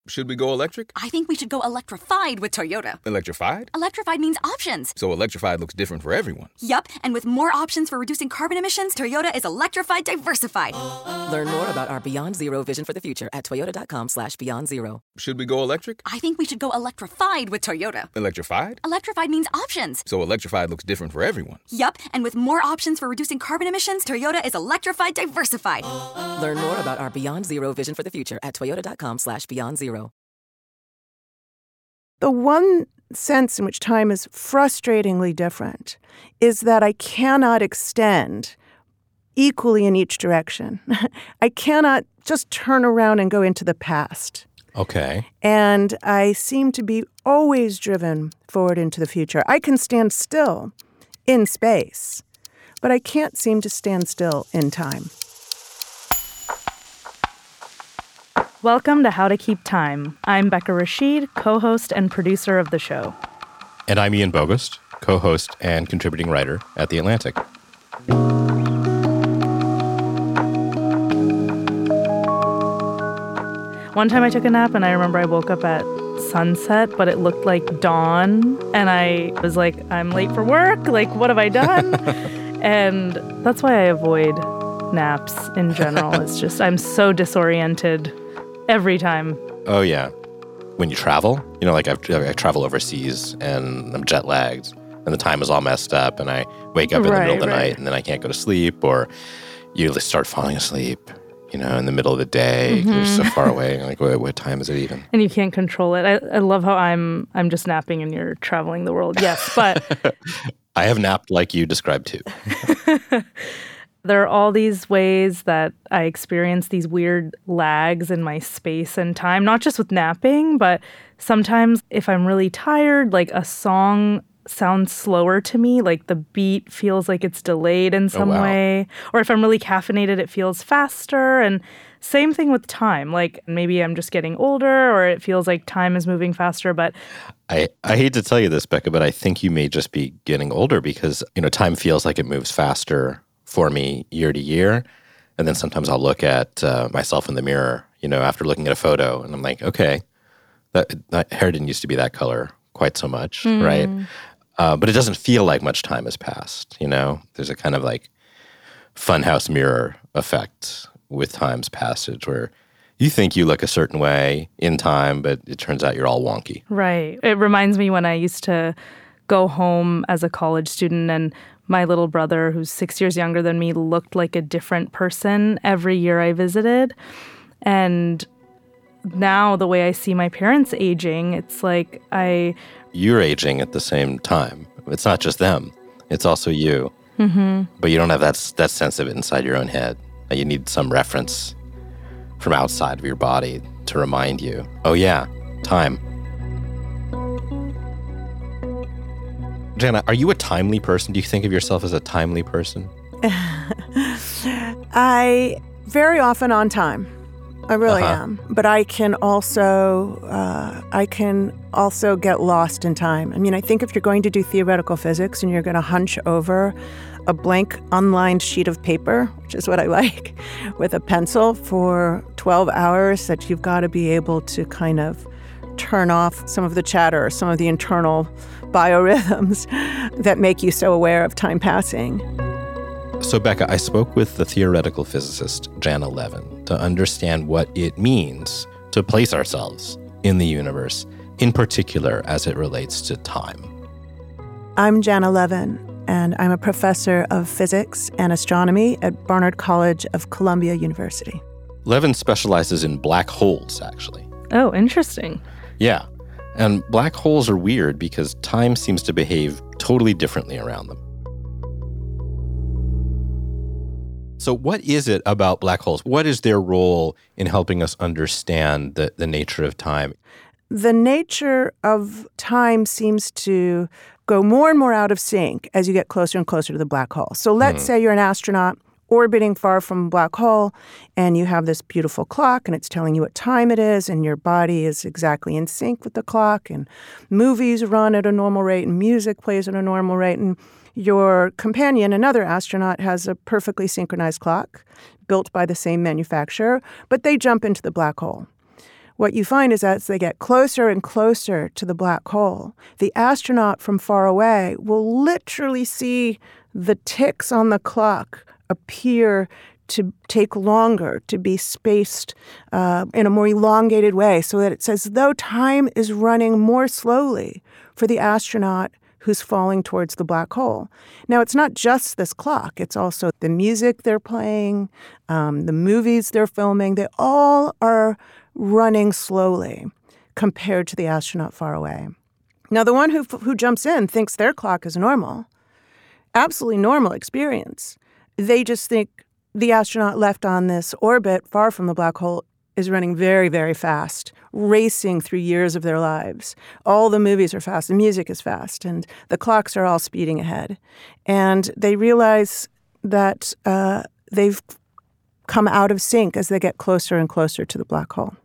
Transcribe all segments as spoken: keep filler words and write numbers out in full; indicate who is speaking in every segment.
Speaker 1: Should we go electric?
Speaker 2: I think we should go electrified with Toyota.
Speaker 1: Electrified?
Speaker 2: Electrified means options.
Speaker 1: So electrified looks different for everyone.
Speaker 2: Yup, and with more options for reducing carbon emissions, Toyota is electrified diversified.
Speaker 3: Learn more about our Beyond Zero vision for the future at toyota.com slash beyond zero.
Speaker 1: Should we go electric?
Speaker 2: I think we should go electrified with Toyota.
Speaker 1: Electrified?
Speaker 2: Electrified means options.
Speaker 1: So electrified looks different for everyone.
Speaker 2: Yup, and with more options for reducing carbon emissions, Toyota is electrified diversified.
Speaker 3: Learn more about our Beyond Zero vision for the future at toyota.com slash beyond zero.
Speaker 4: The one sense in which time is frustratingly different is that I cannot extend equally in each direction. I cannot just turn around and go into the past.
Speaker 5: Okay.
Speaker 4: And I seem to be always driven forward into the future. I can stand still in space, but I can't seem to stand still in time.
Speaker 6: Welcome to How to Keep Time. I'm Becca Rashid, co-host and producer of the show.
Speaker 5: And I'm Ian Bogost, co-host and contributing writer at The Atlantic.
Speaker 6: One time I took a nap and I remember I woke up at sunset, but it looked like dawn. And I was like, I'm late for work. Like, what have I done? And that's why I avoid naps in general. It's just, I'm so disoriented every time.
Speaker 5: Oh, yeah. When you travel, you know, like I've, I travel overseas and I'm jet lagged and the time is all messed up and I wake up in
Speaker 6: Right,
Speaker 5: the middle of the
Speaker 6: right.
Speaker 5: night and then I can't go to sleep, or you start falling asleep, you know, in the middle of the day.
Speaker 6: Mm-hmm.
Speaker 5: You're so far away. Like, what, what time is it even?
Speaker 6: And you can't control it. I, I love how I'm I'm just napping and you're traveling the world. Yes, but
Speaker 5: I have napped like you described too.
Speaker 6: there are all these ways that I experience these weird lags in my space and time, not just with napping, but sometimes if I'm really tired, like a song sounds slower to me, like the beat feels like it's delayed in some
Speaker 5: wow.
Speaker 6: way. Or if I'm really caffeinated, it feels faster. And same thing with time. Like maybe I'm just getting older or it feels like time is moving faster, but
Speaker 5: I, I hate to tell you this, Becca, but I think you may just be getting older because, you know, time feels like it moves faster for me year to year. And then sometimes I'll look at uh, myself in the mirror, you know, after looking at a photo and I'm like, okay, that, that hair didn't used to be that color quite so much,
Speaker 6: Mm.
Speaker 5: right? Uh, but it doesn't feel like much time has passed, you know? There's a kind of like funhouse mirror effect with time's passage where you think you look a certain way in time, but it turns out you're all wonky.
Speaker 6: Right. It reminds me when I used to go home as a college student and my little brother, who's six years younger than me, looked like a different person every year I visited. And now the way I see my parents aging, it's like I...
Speaker 5: You're aging at the same time. It's not just them. It's also you.
Speaker 6: Mm-hmm.
Speaker 5: But you don't have that, that sense of it inside your own head. You need some reference from outside of your body to remind you, oh yeah, time. Jana, are you a timely person? Do you think of yourself as a timely person?
Speaker 4: I very often on time. I really
Speaker 5: Uh-huh.
Speaker 4: am. But I can also uh, I can also get lost in time. I mean, I think if you're going to do theoretical physics and you're going to hunch over a blank unlined sheet of paper, which is what I like, with a pencil for twelve hours, that you've got to be able to kind of turn off some of the chatter, some of the internal biorhythms that make you so aware of time passing.
Speaker 5: So, Becca, I spoke with the theoretical physicist Janna Levin to understand what it means to place ourselves in the universe, in particular as it relates to time.
Speaker 4: I'm Janna Levin, and I'm a professor of physics and astronomy at Barnard College of Columbia University.
Speaker 5: Levin specializes in black holes, actually.
Speaker 6: Oh, interesting.
Speaker 5: Yeah. And black holes are weird because time seems to behave totally differently around them. So what is it about black holes? What is their role in helping us understand the, the nature of time?
Speaker 4: The nature of time seems to go more and more out of sync as you get closer and closer to the black hole. So let's
Speaker 5: Hmm.
Speaker 4: say you're an astronaut orbiting far from a black hole, and you have this beautiful clock, and it's telling you what time it is, and your body is exactly in sync with the clock, and movies run at a normal rate, and music plays at a normal rate, and your companion, another astronaut, has a perfectly synchronized clock built by the same manufacturer, but they jump into the black hole. what you find is as they get closer and closer to the black hole, the astronaut from far away will literally see the ticks on the clock appear to take longer, to be spaced uh, in a more elongated way, so that it's as though time is running more slowly for the astronaut who's falling towards the black hole. Now, it's not just this clock. It's also the music they're playing, um, the movies they're filming. They all are running slowly compared to the astronaut far away. Now, the one who who jumps in thinks their clock is normal. Absolutely normal experience. They just think the astronaut left on this orbit far from the black hole is running very, very fast, racing through years of their lives. All the movies are fast, the music is fast, and the clocks are all speeding ahead. And they realize that uh, they've come out of sync as they get closer and closer to the black hole.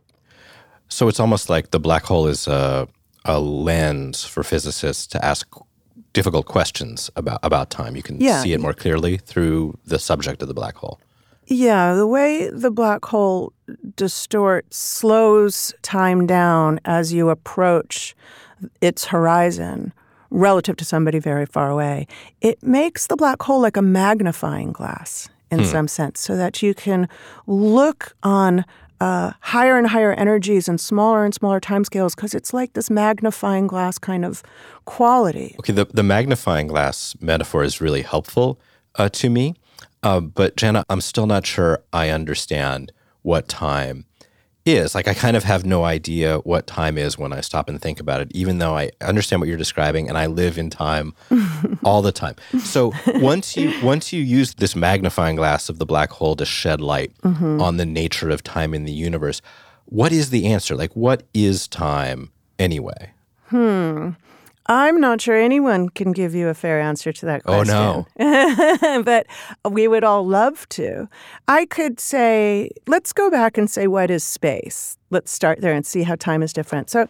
Speaker 5: So it's almost like the black hole is a, a lens for physicists to ask difficult questions about, about time. You can
Speaker 4: yeah.
Speaker 5: see it more clearly through the subject of the black hole.
Speaker 4: Yeah, the way the black hole distorts, slows time down as you approach its horizon relative to somebody very far away. It makes the black hole like a magnifying glass in hmm. some sense, so that you can look on uh, higher and higher energies and smaller and smaller timescales, because it's like this magnifying glass kind of quality.
Speaker 5: Okay, the, the magnifying glass metaphor is really helpful uh, to me. Uh, but Jana, I'm still not sure I understand what time is. Like, I kind of have no idea what time is when I stop and think about it, even though I understand what you're describing and I live in time all the time. So once you once you use this magnifying glass of the black hole to shed light mm-hmm. on the nature of time in the universe, what is the answer? Like, what is time anyway?
Speaker 4: Hmm. I'm not sure anyone can give you a fair answer to that question.
Speaker 5: Oh, no.
Speaker 4: But we would all love to. I could say, let's go back and say, what is space? Let's start there and see how time is different. So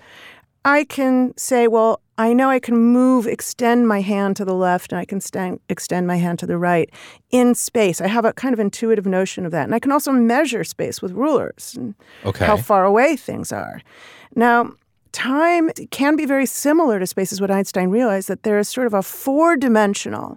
Speaker 4: I can say, well, I know I can move, extend my hand to the left, and I can stand, extend my hand to the right in space. I have a kind of intuitive notion of that. And I can also measure space with rulers and
Speaker 5: okay.
Speaker 4: how far away things are. Now, time can be very similar to space, is what Einstein realized, that there is sort of a four-dimensional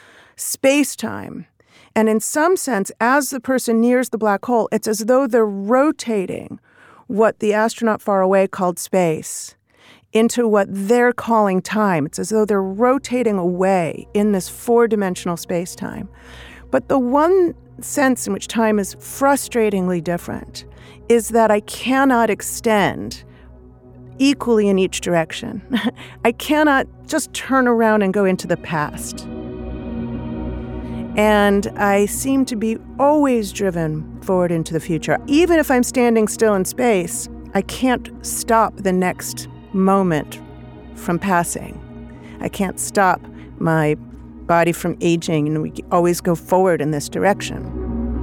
Speaker 4: space-time. And in some sense, as the person nears the black hole, it's as though they're rotating what the astronaut far away called space into what they're calling time. It's as though they're rotating away in this four-dimensional space-time. But the one sense in which time is frustratingly different is that I cannot extend equally in each direction. I cannot just turn around and go into the past. And I seem to be always driven forward into the future. Even if I'm standing still in space, I can't stop the next moment from passing. I can't stop my body from aging, and we always go forward in this direction.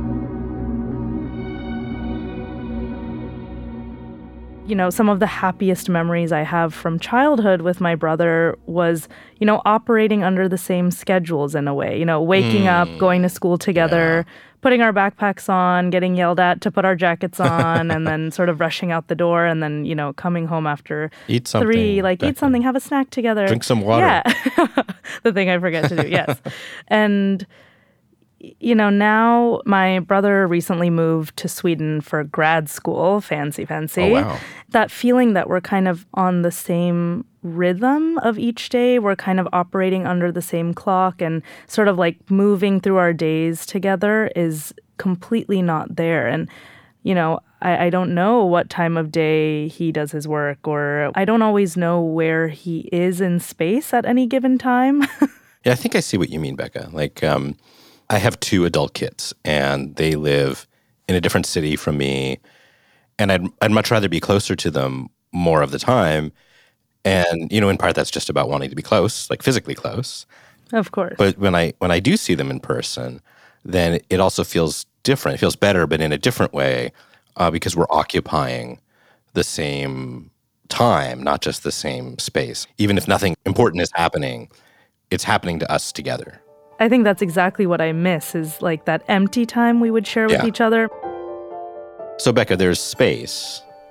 Speaker 6: You know, some of the happiest memories I have from childhood with my brother was, you know, operating under the same schedules in a way. You know, waking mm. up, going to school together, yeah. putting our backpacks on, getting yelled at to put our jackets on, and then sort of rushing out the door, and then, you know, coming home after
Speaker 5: eat something,
Speaker 6: three, like
Speaker 5: Becca.
Speaker 6: eat something, have a snack together.
Speaker 5: Drink some water.
Speaker 6: Yeah. The thing I forget to do, yes. And you know, now my brother recently moved to Sweden for grad school, fancy, fancy.
Speaker 5: Oh, wow.
Speaker 6: That feeling that we're kind of on the same rhythm of each day, we're kind of operating under the same clock and sort of like moving through our days together is completely not there. And, you know, I, I don't know what time of day he does his work, or I don't always know where he is in space at any given time.
Speaker 5: Yeah, I think I see what you mean, Becca. Like, um, I have two adult kids, and they live in a different city from me, and I'd I'd much rather be closer to them more of the time. And, you know, in part, that's just about wanting to be close, like physically close.
Speaker 6: Of course.
Speaker 5: But when I when I do see them in person, then it also feels different. It feels better, but in a different way, uh, because we're occupying the same time, not just the same space. Even if nothing important is happening, it's happening to us together.
Speaker 6: I think that's exactly what I miss, is like that empty time we would share with
Speaker 5: yeah.
Speaker 6: each other.
Speaker 5: So, Becca, there's space,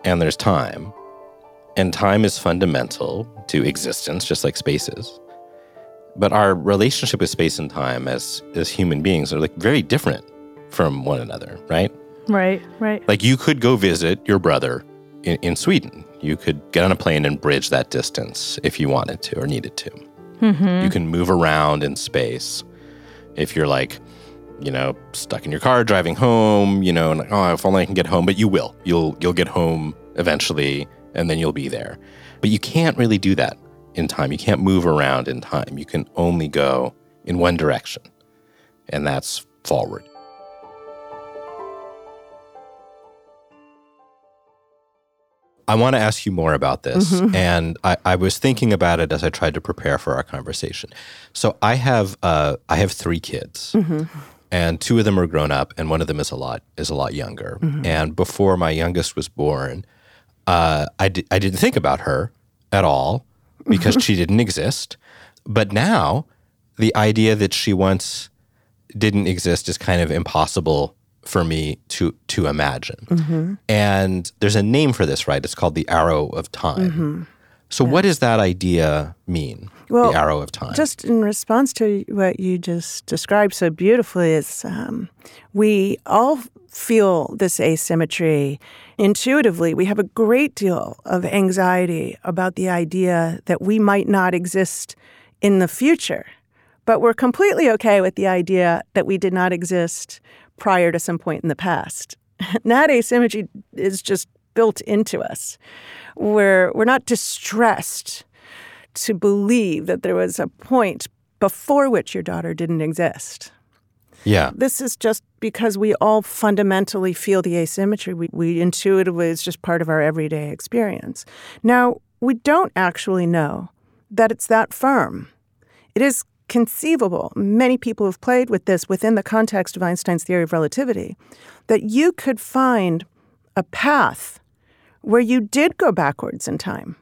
Speaker 5: and there's time. And time is fundamental to existence, just like space is. But our relationship with space and time as, as human beings are like very different from one another, right?
Speaker 6: Right, right.
Speaker 5: Like you could go visit your brother in, in Sweden. You could get on a plane and bridge that distance if you wanted to or needed to. Mm-hmm. You can move around in space. If you're like, you know, stuck in your car driving home, you know, and like, oh, if only I can get home. But you will. You'll you'll get home eventually, and then you'll be there. But you can't really do that in time. You can't move around in time. You can only go in one direction, and that's forward. I want to ask you more about this, mm-hmm. and I, I was thinking about it as I tried to prepare for our conversation. So I have uh, I have three kids, mm-hmm. and two of them are grown up, and one of them is a lot is a lot younger. Mm-hmm. And before my youngest was born, uh, I di- I didn't think about her at all because mm-hmm. she didn't exist. But now, the idea that she once didn't exist is kind of impossible for me to to imagine. Mm-hmm. And there's a name for this, right? It's called the arrow of time. Mm-hmm. So yeah. What does that idea mean,
Speaker 4: well,
Speaker 5: the arrow of time?
Speaker 4: Just in response to what you just described so beautifully is um, we all feel this asymmetry intuitively. We have a great deal of anxiety about the idea that we might not exist in the future, but we're completely okay with the idea that we did not exist prior to some point in the past. And that asymmetry is just built into us, where we're not distressed to believe that there was a point before which your daughter didn't exist.
Speaker 5: Yeah.
Speaker 4: This is just because we all fundamentally feel the asymmetry. We, we intuitively, it's just part of our everyday experience. Now, we don't actually know that it's that firm. It is conceivable, many people have played with this within the context of Einstein's theory of relativity, that you could find a path where you did go backwards in time.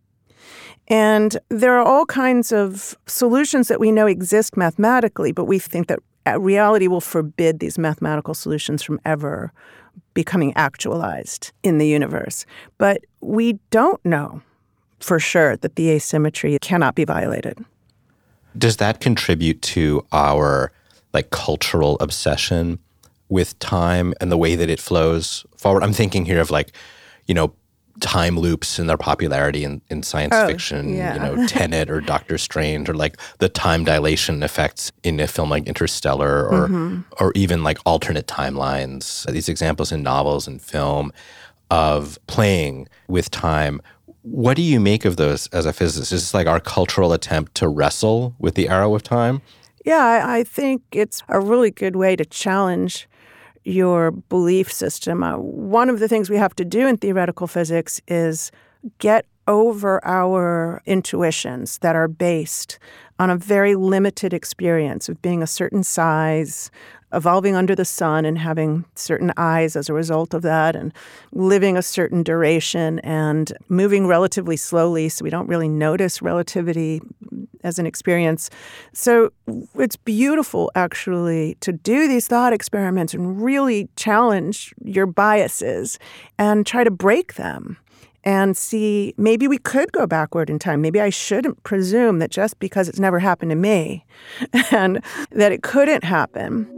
Speaker 4: And there are all kinds of solutions that we know exist mathematically, but we think that reality will forbid these mathematical solutions from ever becoming actualized in the universe. But we don't know for sure that the asymmetry cannot be violated.
Speaker 5: Does that contribute to our like cultural obsession with time and the way that it flows forward? I'm thinking here of like, you know, time loops and their popularity in, in science
Speaker 4: oh,
Speaker 5: fiction,
Speaker 4: yeah.
Speaker 5: you know, Tenet or Doctor Strange, or like the time dilation effects in a film like Interstellar, or mm-hmm. or even like alternate timelines. These examples in novels and film of playing with time. What do you make of those as a physicist? Is this like our cultural attempt to wrestle with the arrow of time?
Speaker 4: Yeah, I, I think it's a really good way to challenge your belief system. Uh, one of the things we have to do in theoretical physics is get over our intuitions that are based on a very limited experience of being a certain size, evolving under the sun and having certain eyes as a result of that, and living a certain duration and moving relatively slowly so we don't really notice relativity as an experience. So it's beautiful, actually, to do these thought experiments and really challenge your biases and try to break them and see, maybe we could go backward in time. Maybe I shouldn't presume that just because it's never happened to me and that it couldn't happen,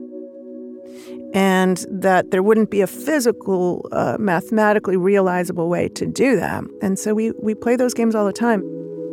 Speaker 4: and that there wouldn't be a physical, uh, mathematically realizable way to do that. And so we, we play those games all the time.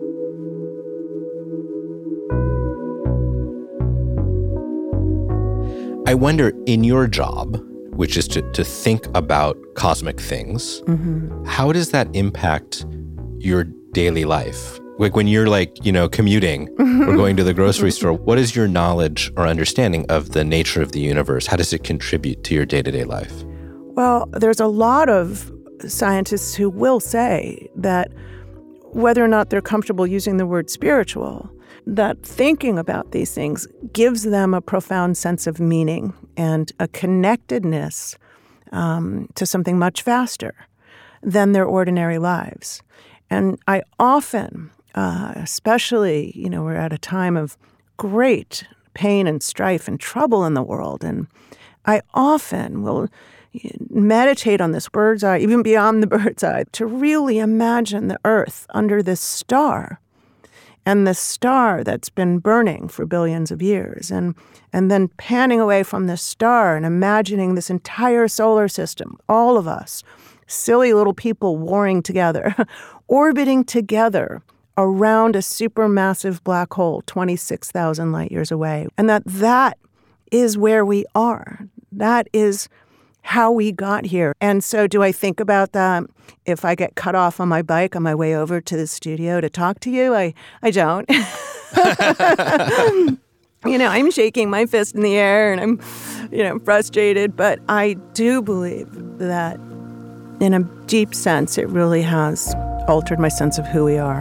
Speaker 5: I wonder, in your job, which is to, to think about cosmic things, mm-hmm. how does that impact your daily life? Like when you're like, you know, commuting or going to the grocery store, what is your knowledge or understanding of the nature of the universe? How does it contribute to your day-to-day life?
Speaker 4: Well, there's a lot of scientists who will say that whether or not they're comfortable using the word spiritual, that thinking about these things gives them a profound sense of meaning and a connectedness um, to something much vaster than their ordinary lives. And I often, uh, especially, you know, we're at a time of great pain and strife and trouble in the world, and I often will meditate on this bird's eye, even beyond the bird's eye, to really imagine the Earth under this star. And the star that's been burning for billions of years, and and then panning away from the star and imagining this entire solar system, all of us, silly little people warring together, orbiting together around a supermassive black hole twenty-six thousand light years away. And that that is where we are. That is how we got here. And so do I think about that if I get cut off on my bike on my way over to the studio to talk to you? I, I don't. You know, I'm shaking my fist in the air and I'm, you know, frustrated. But I do believe that in a deep sense, it really has altered my sense of who we are.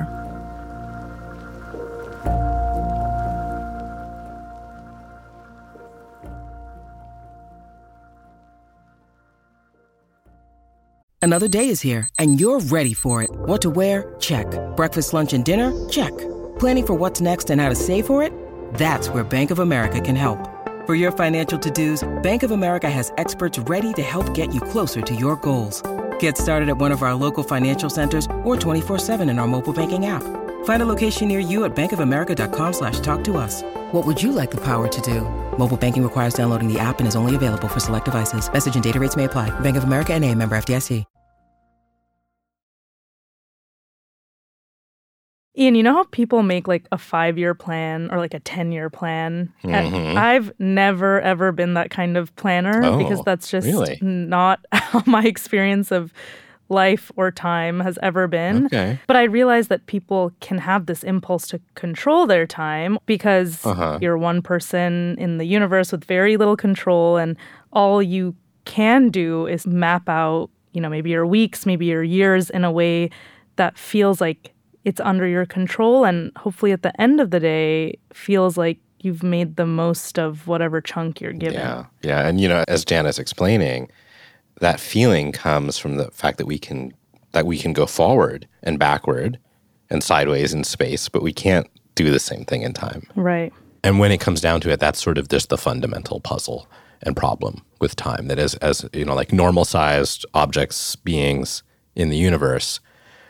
Speaker 7: Another day is here, and you're ready for it. What to wear? Check. Breakfast, lunch, and dinner? Check. Planning for what's next and how to save for it? That's where Bank of America can help. For your financial to-dos, Bank of America has experts ready to help get you closer to your goals. Get started at one of our local financial centers or twenty-four seven in our mobile banking app. Find a location near you at bankofamerica.com slash talk to us. What would you like the power to do? Mobile banking requires downloading the app and is only available for select devices. Message and data rates may apply. Bank of America N A, member F D I C.
Speaker 6: Ian, you know how people make like a five-year plan or like a ten-year plan?
Speaker 5: Mm-hmm.
Speaker 6: And I've never, ever been that kind of planner
Speaker 5: Oh,
Speaker 6: because that's just
Speaker 5: really?
Speaker 6: not how my experience of life or time has ever been.
Speaker 5: Okay.
Speaker 6: But I realized that people can have this impulse to control their time because
Speaker 5: Uh-huh.
Speaker 6: you're one person in the universe with very little control, and all you can do is map out, you know, maybe your weeks, maybe your years in a way that feels like it's under your control, and hopefully at the end of the day feels like you've made the most of whatever chunk you're given.
Speaker 5: Yeah, yeah. And, you know, as Jana's explaining, that feeling comes from the fact that we can that we can go forward and backward and sideways in space, but we can't do the same thing in time.
Speaker 6: Right.
Speaker 5: And when it comes down to it, that's sort of just the fundamental puzzle and problem with time. That is, as you know, like normal-sized objects, beings in the universe,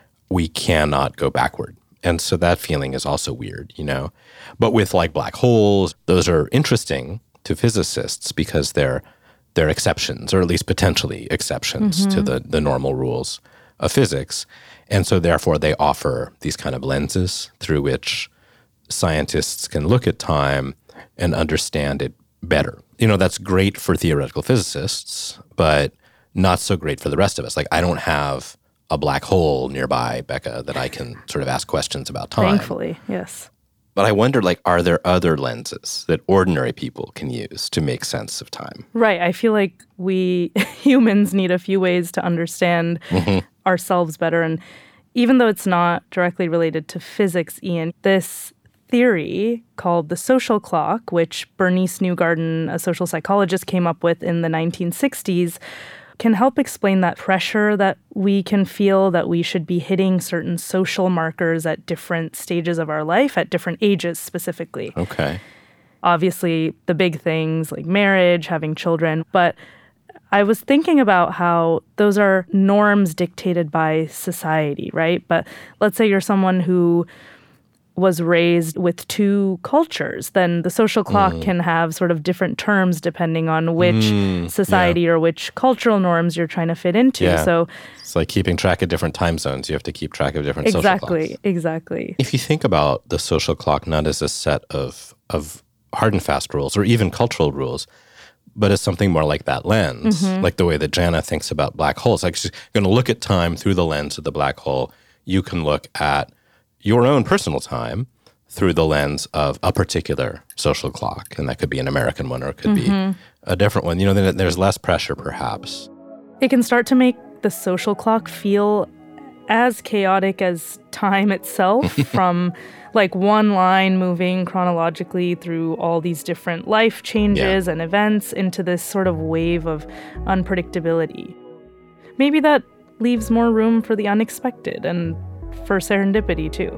Speaker 5: we cannot go backward. And so that feeling is also weird, you know. But with like black holes, those are interesting to physicists because they're they're exceptions, or at least potentially exceptions mm-hmm. to the, the normal rules of physics. And so therefore they offer these kind of lenses through which scientists can look at time and understand it better. You know, that's great for theoretical physicists, but not so great for the rest of us. Like I don't have a black hole nearby, Becca, that I can sort of ask questions about time.
Speaker 6: Thankfully, yes.
Speaker 5: But I wonder, like, are there other lenses that ordinary people can use to make sense of time?
Speaker 6: Right. I feel like we humans need a few ways to understand mm-hmm. ourselves better. And even though it's not directly related to physics, Ian, this theory called the social clock, which Bernice Newgarden, a social psychologist, came up with in the nineteen sixties, can help explain that pressure that we can feel that we should be hitting certain social markers at different stages of our life, at different ages specifically.
Speaker 5: Okay.
Speaker 6: Obviously, the big things like marriage, having children, but I was thinking about how those are norms dictated by society, right? But let's say you're someone who was raised with two cultures, then the social clock mm. can have sort of different terms depending on which mm, society yeah. or which cultural norms you're trying to fit into.
Speaker 5: Yeah.
Speaker 6: So
Speaker 5: it's like keeping track of different time zones. You have to keep track of different
Speaker 6: exactly,
Speaker 5: social clocks.
Speaker 6: Exactly, exactly.
Speaker 5: If you think about the social clock not as a set of of hard and fast rules or even cultural rules, but as something more like that lens, mm-hmm. like the way that Jana thinks about black holes. Like she's going to look at time through the lens of the black hole. You can look at your own personal time through the lens of a particular social clock. And that could be an American one or it could mm-hmm. be a different one. You know, then there's less pressure perhaps.
Speaker 6: It can start to make the social clock feel as chaotic as time itself from like one line moving chronologically through all these different life changes yeah. and events into this sort of wave of unpredictability. Maybe that leaves more room for the unexpected and for serendipity too.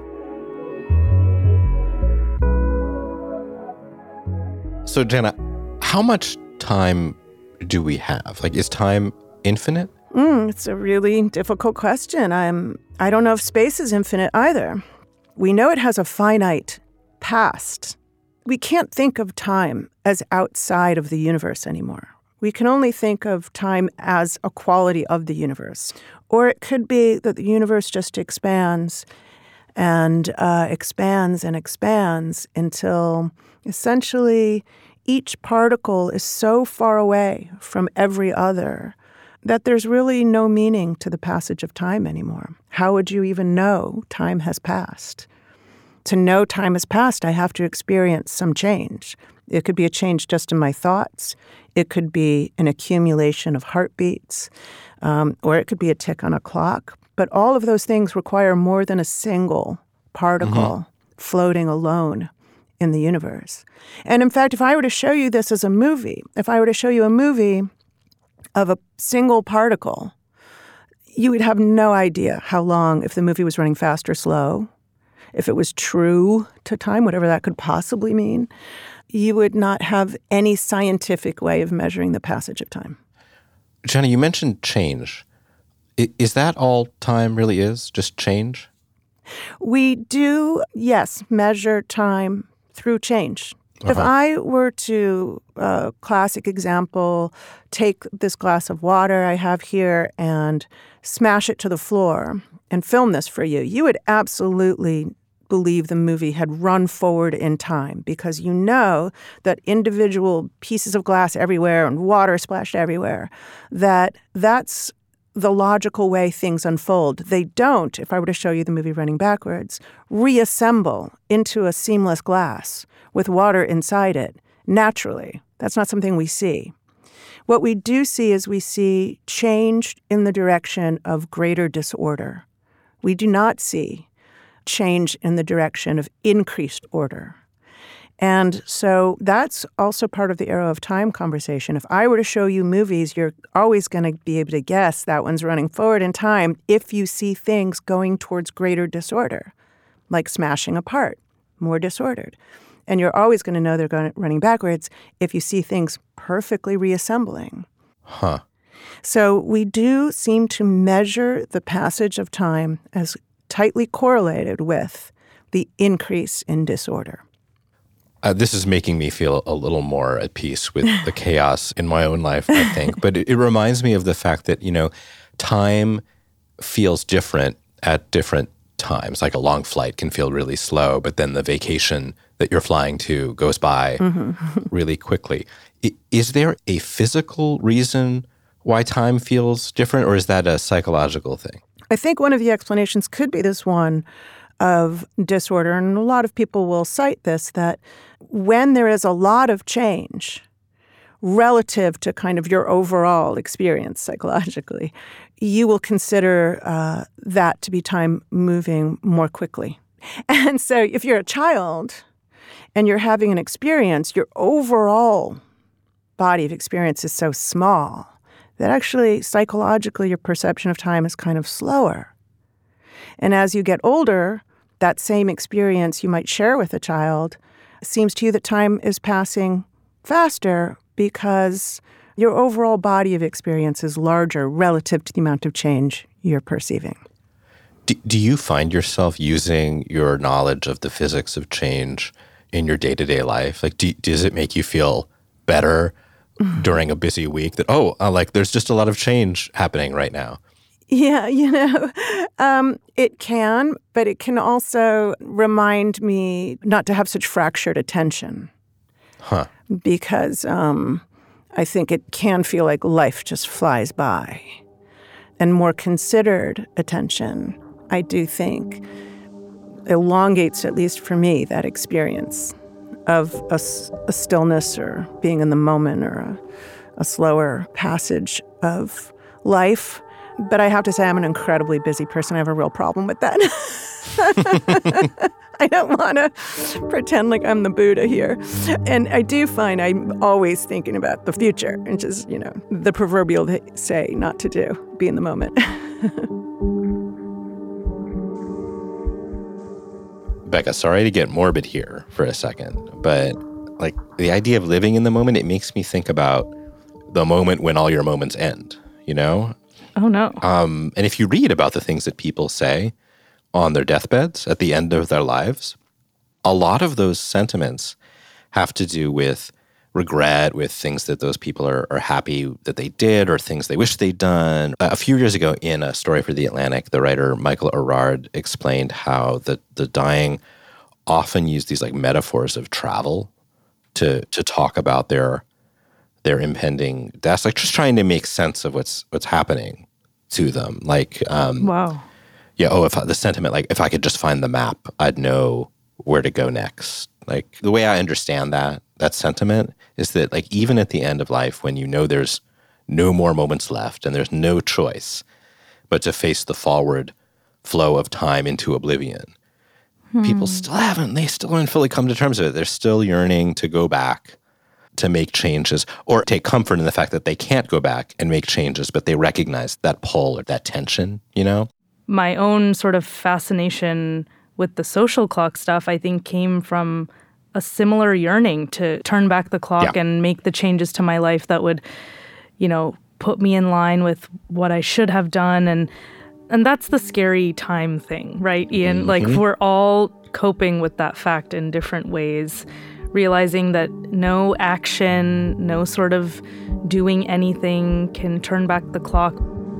Speaker 6: So
Speaker 5: Jana, how much time do we have? Like, is time infinite?
Speaker 4: Mm, it's a really difficult question. I'm, I don't know if space is infinite either. We know it has a finite past. We can't think of time as outside of the universe anymore. We can only think of time as a quality of the universe. Or it could be that the universe just expands and uh, expands and expands until essentially each particle is so far away from every other that there's really no meaning to the passage of time anymore. How would you even know time has passed? To know time has passed, I have to experience some change. It could be a change just in my thoughts. It could be an accumulation of heartbeats, um, or it could be a tick on a clock. But all of those things require more than a single particle mm-hmm. floating alone in the universe. And in fact, if I were to show you this as a movie, if I were to show you a movie of a single particle, you would have no idea how long, if the movie was running fast or slow, if it was true to time, whatever that could possibly mean. You would not have any scientific way of measuring the passage of time.
Speaker 5: Jenna, you mentioned change. I, is that all time really is, just change?
Speaker 4: We do, yes, measure time through change. Uh-huh. If I were to, a uh, classic example, take this glass of water I have here and smash it to the floor and film this for you, you would absolutely believe the movie had run forward in time because you know that individual pieces of glass everywhere and water splashed everywhere, that that's the logical way things unfold. They don't, if I were to show you the movie running backwards, reassemble into a seamless glass with water inside it naturally. That's not something we see. What we do see is we see change in the direction of greater disorder. We do not see change in the direction of increased order. And so that's also part of the arrow of time conversation. If I were to show you movies, you're always going to be able to guess that one's running forward in time if you see things going towards greater disorder, like smashing apart, more disordered. And you're always going to know they're going running backwards if you see things perfectly reassembling.
Speaker 5: Huh.
Speaker 4: So we do seem to measure the passage of time as tightly correlated with the increase in disorder.
Speaker 5: Uh, this is making me feel a little more at peace with the chaos in my own life, I think. But it, it reminds me of the fact that, you know, time feels different at different times. Like a long flight can feel really slow, but then the vacation that you're flying to goes by mm-hmm. really quickly. I, is there a physical reason why time feels different, or is that a psychological thing?
Speaker 4: I think one of the explanations could be this one of disorder, and a lot of people will cite this, that when there is a lot of change relative to kind of your overall experience psychologically, you will consider uh, that to be time moving more quickly. And so if you're a child and you're having an experience, your overall body of experience is so small that actually psychologically your perception of time is kind of slower. And as you get older, that same experience you might share with a child seems to you that time is passing faster because your overall body of experience is larger relative to the amount of change you're perceiving.
Speaker 5: Do, do you find yourself using your knowledge of the physics of change in your day-to-day life? Like, do, does it make you feel better during a busy week that, oh, uh, like there's just a lot of change happening right now?
Speaker 4: Yeah, you know, um, it can, but it can also remind me not to have such fractured attention.
Speaker 5: Huh.
Speaker 4: Because um, I think it can feel like life just flies by. And more considered attention, I do think, elongates, at least for me, that experience of a, a stillness or being in the moment or a, a slower passage of life. But I have to say I'm an incredibly busy person. I have a real problem with that. I don't want to pretend like I'm the Buddha here. And I do find I'm always thinking about the future, which is, you know, the proverbial say not to do, be in the moment.
Speaker 5: Becca, sorry to get morbid here for a second, but like the idea of living in the moment, it makes me think about the moment when all your moments end, you know?
Speaker 6: Oh, no.
Speaker 5: Um, and if you read about the things that people say on their deathbeds at the end of their lives, a lot of those sentiments have to do with regret, with things that those people are, are happy that they did or things they wish they'd done. A few years ago in a story for The Atlantic, the writer Michael Erard explained how the, the dying often use these like metaphors of travel to to talk about their their impending deaths, like just trying to make sense of what's what's happening to them. Like, um,
Speaker 6: Wow.
Speaker 5: yeah, oh, if I, the sentiment, like if I could just find the map, I'd know where to go next. Like the way I understand that, that sentiment is that like even at the end of life, when you know there's no more moments left and there's no choice but to face the forward flow of time into oblivion, hmm. people still haven't, they still haven't fully come to terms with it. They're still yearning to go back to make changes or take comfort in the fact that they can't go back and make changes, but they recognize that pull or that tension, you know?
Speaker 6: My own sort of fascination with the social clock stuff, I think, came from a similar yearning to turn back the clock yeah. and make the changes to my life that would, you know, put me in line with what I should have done. And and that's the scary time thing, right, Ian? Mm-hmm. Like, we're all coping with that fact in different ways, realizing that no action, no sort of doing anything can turn back the clock.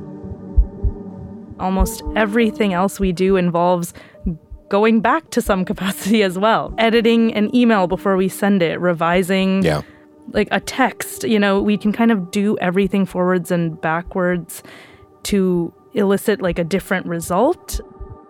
Speaker 6: Almost everything else we do involves going back to some capacity as well. Editing an email before we send it, revising
Speaker 5: yeah.
Speaker 6: like a text. You know, we can kind of do everything forwards and backwards to elicit like a different result.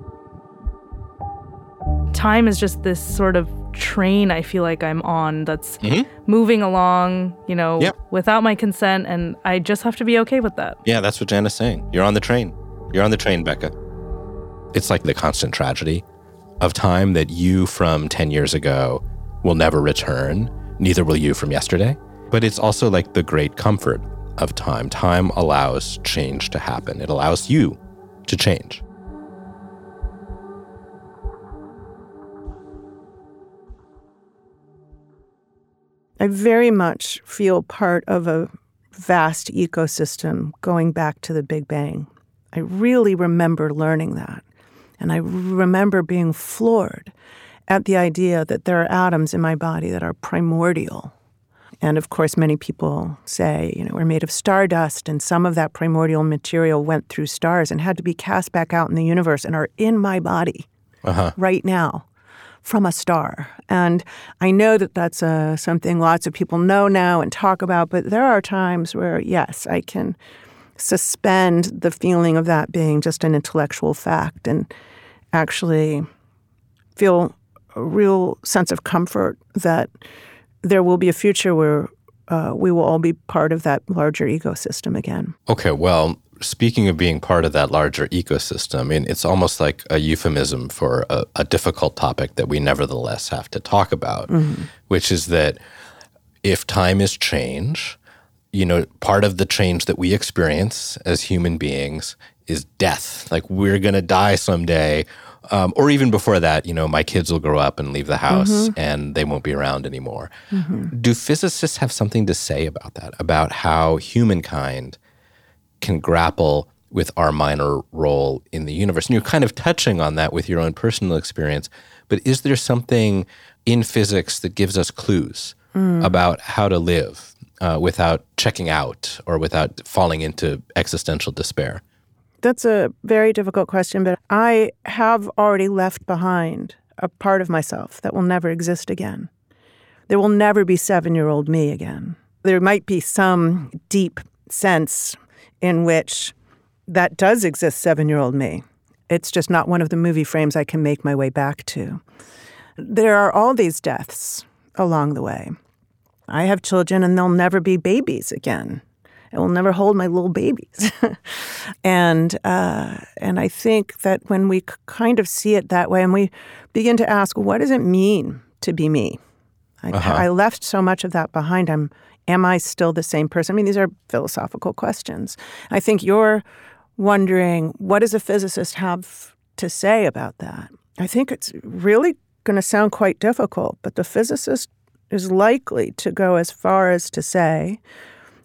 Speaker 6: Time is just this sort of train I feel like I'm on that's mm-hmm. moving along, you know, yep. without my consent, and I just have to be okay with that.
Speaker 5: Yeah, that's what Jana's saying. You're on the train. You're on the train, Becca. It's like the constant tragedy of time that you from ten years ago will never return, neither will you from yesterday. But it's also like the great comfort of time. Time allows change to happen. It allows you to change.
Speaker 4: I very much feel part of a vast ecosystem going back to the Big Bang. I really remember learning that. And I remember being floored at the idea that there are atoms in my body that are primordial. And of course, many people say, you know, we're made of stardust, and some of that primordial material went through stars and had to be cast back out in the universe and are in my body uh-huh. right now from a star. And I know that that's uh, something lots of people know now and talk about, but there are times where, yes, I can suspend the feeling of that being just an intellectual fact and actually feel a real sense of comfort that there will be a future where uh, we will all be part of that larger ecosystem again.
Speaker 5: Okay, well, speaking of being part of that larger ecosystem, I mean, it's almost like a euphemism for a, a difficult topic that we nevertheless have to talk about, mm-hmm. which is that if time is change, you know, part of the change that we experience as human beings is death. Like, we're going to die someday. Um, or even before that, you know, my kids will grow up and leave the house mm-hmm. and they won't be around anymore. Mm-hmm. Do physicists have something to say about that, about how humankind can grapple with our minor role in the universe? And you're kind of touching on that with your own personal experience, but is there something in physics that gives us clues mm. about how to live Uh, without checking out or without falling into existential despair?
Speaker 4: That's a very difficult question, but I have already left behind a part of myself that will never exist again. There will never be seven-year-old me again. There might be some deep sense in which that does exist, seven-year-old me. It's just not one of the movie frames I can make my way back to. There are all these deaths along the way. I have children, and they'll never be babies again. I will never hold my little babies. and uh, and I think that when we kind of see it that way and we begin to ask, what does it mean to be me? I, uh-huh. I left so much of that behind. I'm, am I still the same person? I mean, these are philosophical questions. I think you're wondering, what does a physicist have to say about that? I think it's really going to sound quite difficult, but the physicist is likely to go as far as to say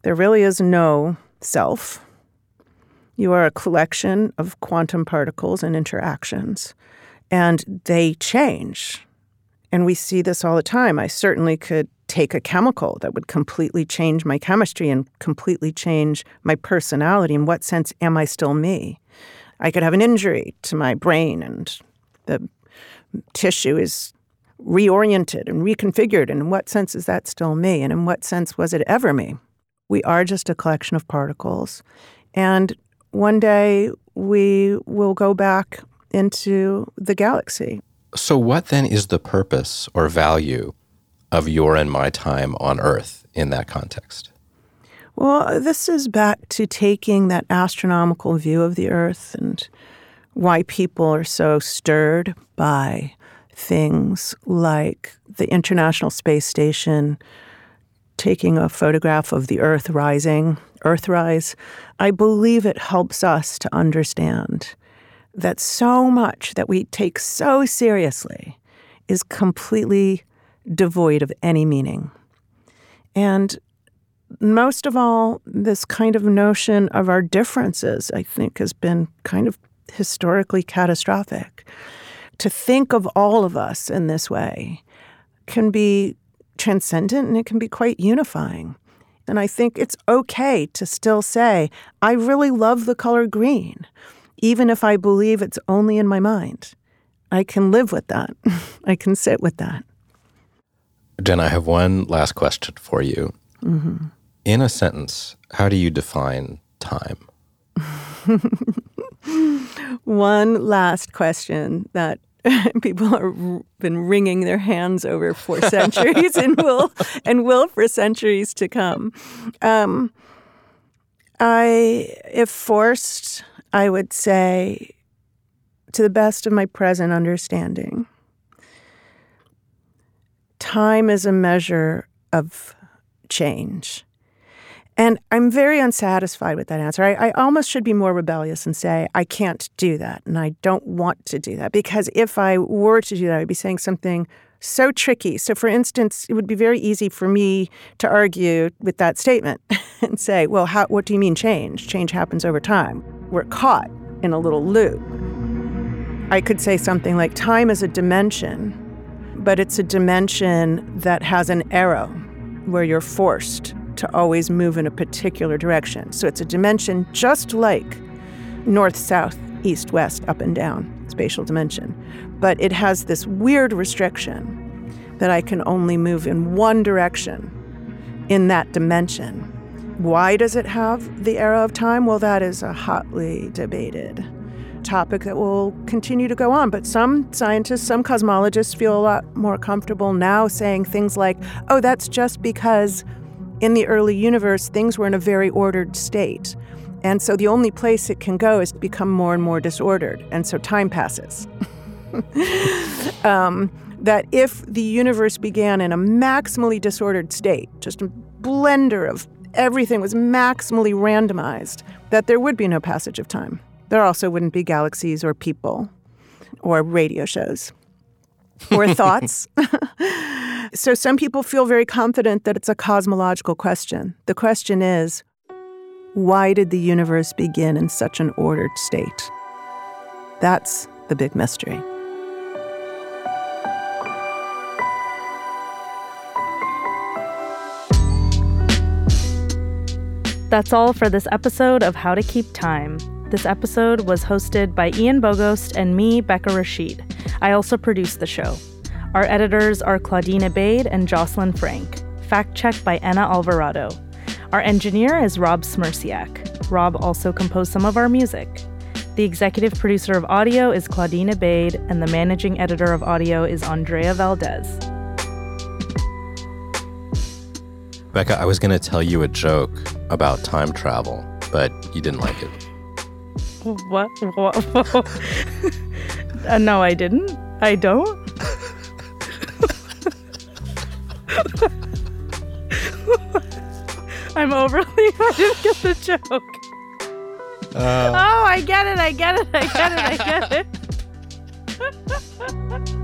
Speaker 4: There really is no self. You are a collection of quantum particles and interactions, and they change. And we see this all the time. I certainly could take a chemical that would completely change my chemistry and completely change my personality. In what sense am I still me? I could have an injury to my brain, and the tissue is reoriented and reconfigured. And in what sense is that still me? And in what sense was it ever me? We are just a collection of particles. And one day we will go back into the galaxy.
Speaker 5: So what then is the purpose or value of your and my time on Earth in that context?
Speaker 4: Well, this is back to taking that astronomical view of the Earth and why people are so stirred by things like the International Space Station taking a photograph of the Earth rising, Earthrise. I believe it helps us to understand that so much that we take so seriously is completely devoid of any meaning. And most of all, this kind of notion of our differences, I think, has been kind of historically catastrophic. To think of all of us in this way can be transcendent, and it can be quite unifying. And I think it's okay to still say, I really love the color green, even if I believe it's only in my mind. I can live with that. I can sit with that.
Speaker 5: Jen, I have one last question for you.
Speaker 4: Mm-hmm.
Speaker 5: In a sentence, how do you define time?
Speaker 4: One last question that people have been wringing their hands over for centuries and will and will for centuries to come. Um, I, if forced, I would say, to the best of my present understanding, time is a measure of change. And I'm very unsatisfied with that answer. I, I almost should be more rebellious and say, I can't do that, and I don't want to do that. Because if I were to do that, I'd be saying something so tricky. So, for instance, it would be very easy for me to argue with that statement and say, well, how, what do you mean change? Change happens over time. We're caught in a little loop. I could say something like, time is a dimension, but it's a dimension that has an arrow where you're forced to always move in a particular direction. So it's a dimension just like north, south, east, west, up and down, spatial dimension. But it has this weird restriction that I can only move in one direction in that dimension. Why does it have the arrow of time? Well, that is a hotly debated topic that will continue to go on. But some scientists, some cosmologists feel a lot more comfortable now saying things like, oh, that's just because in the early universe, things were in a very ordered state. And so the only place it can go is to become more and more disordered. And so time passes. um, that if the universe began in a maximally disordered state, just a blender of everything was maximally randomized, that there would be no passage of time. There also wouldn't be galaxies or people or radio shows or thoughts. So some people feel very confident that it's a cosmological question. The question is, why did the universe begin in such an ordered state? That's the big mystery.
Speaker 6: That's all for this episode of How to Keep Time. This episode was hosted by Ian Bogost and me, Becca Rashid. I also produced the show. Our editors are Claudine Abade and Jocelyn Frank. Fact-checked by Anna Alvarado. Our engineer is Rob Smirsiak. Rob also composed some of our music. The executive producer of audio is Claudine Abade, and the managing editor of audio is Andrea Valdez.
Speaker 5: Becca, I was going to tell you a joke about time travel, but you didn't like it.
Speaker 6: What? What? uh, no, I didn't. I don't. I'm overly, I didn't get the joke. Uh, oh, I get it, I get it, I get it, I get it.